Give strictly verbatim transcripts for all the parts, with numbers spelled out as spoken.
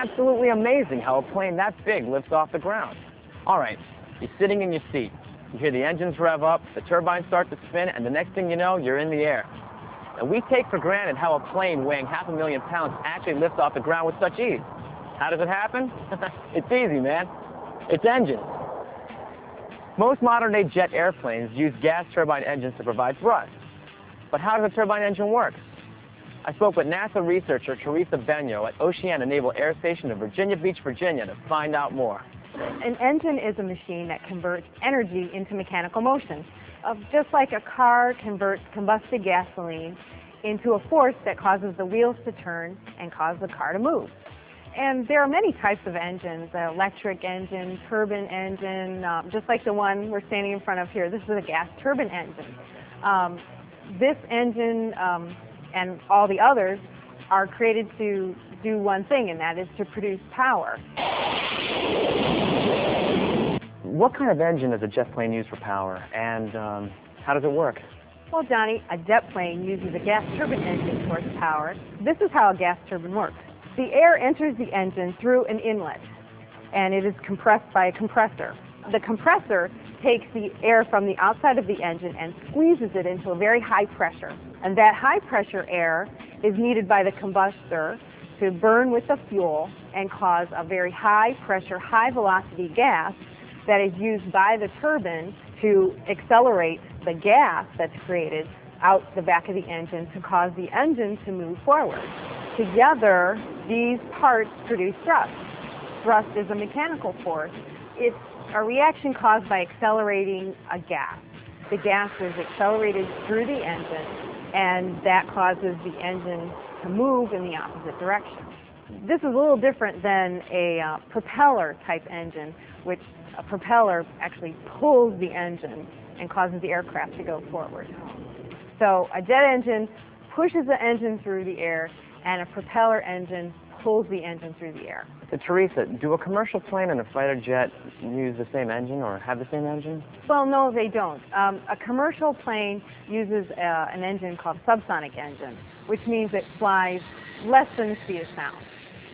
absolutely amazing how a plane that big lifts off the ground. All right, you're sitting in your seat. You hear the engines rev up, the turbines start to spin, and the next thing you know, you're in the air. And we take for granted how a plane weighing half a million pounds actually lifts off the ground with such ease. How does it happen? It's easy, man. It's engines. Most modern-day jet airplanes use gas turbine engines to provide thrust. But how does a turbine engine work? I spoke with NASA researcher Teresa Benyo at Oceana Naval Air Station in Virginia Beach, Virginia, to find out more. An engine is a machine that converts energy into mechanical motion. Uh, just like a car converts combusted gasoline into a force that causes the wheels to turn and cause the car to move. And there are many types of engines, an electric engine, turbine engine, um, just like the one we're standing in front of here. This is a gas turbine engine. Um, this engine um, and all the others are created to do one thing, and that is to produce power. What kind of engine does a jet plane use for power, and um, how does it work? Well, Johnny, a jet plane uses a gas turbine engine for its power. This is how a gas turbine works. The air enters the engine through an inlet, and it is compressed by a compressor. The compressor takes the air from the outside of the engine and squeezes it into a very high pressure. And that high pressure air is needed by the combustor to burn with the fuel and cause a very high pressure, high velocity gas that is used by the turbine to accelerate the gas that's created out the back of the engine to cause the engine to move forward. Together, these parts produce thrust. Thrust is a mechanical force. It's a reaction caused by accelerating a gas. The gas is accelerated through the engine, and that causes the engine to move in the opposite direction. This is a little different than a uh, propeller type engine, which a propeller actually pulls the engine and causes the aircraft to go forward. So a jet engine pushes the engine through the air, and a propeller engine pulls the engine through the air. So, Teresa, do a commercial plane and a fighter jet use the same engine or have the same engine? Well, no, they don't. Um, a commercial plane uses uh, an engine called subsonic engine, which means it flies less than the speed of sound.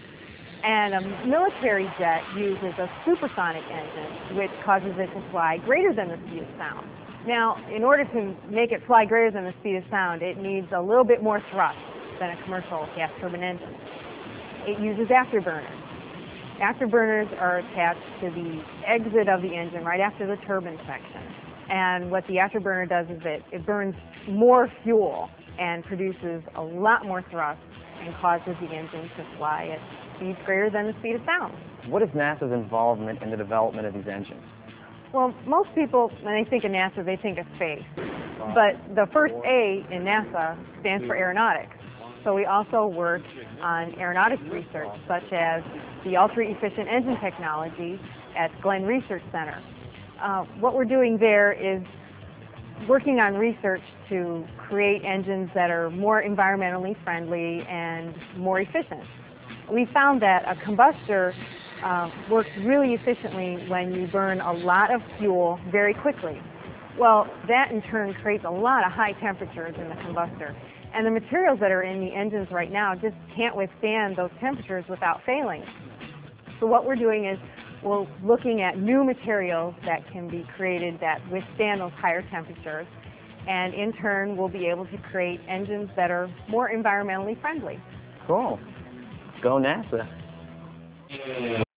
And a military jet uses a supersonic engine, which causes it to fly greater than the speed of sound. Now, in order to make it fly greater than the speed of sound, it needs a little bit more thrust than a commercial gas turbine engine. It uses afterburners. Afterburners are attached to the exit of the engine right after the turbine section. And what the afterburner does is it, it burns more fuel and produces a lot more thrust and causes the engine to fly at speeds greater than the speed of sound. What is NASA's involvement in the development of these engines? Well, most people, when they think of NASA, they think of space. But the first A in NASA stands for aeronautics. So we also work on aeronautics research, such as the ultra-efficient engine technology at Glenn Research Center. Uh, what we're doing there is working on research to create engines that are more environmentally friendly and more efficient. We found that a combustor uh, works really efficiently when you burn a lot of fuel very quickly. Well, that in turn creates a lot of high temperatures in the combustor. And the materials that are in the engines right now just can't withstand those temperatures without failing. So what we're doing is we're looking at new materials that can be created that withstand those higher temperatures. And in turn, we'll be able to create engines that are more environmentally friendly. Cool. Go NASA.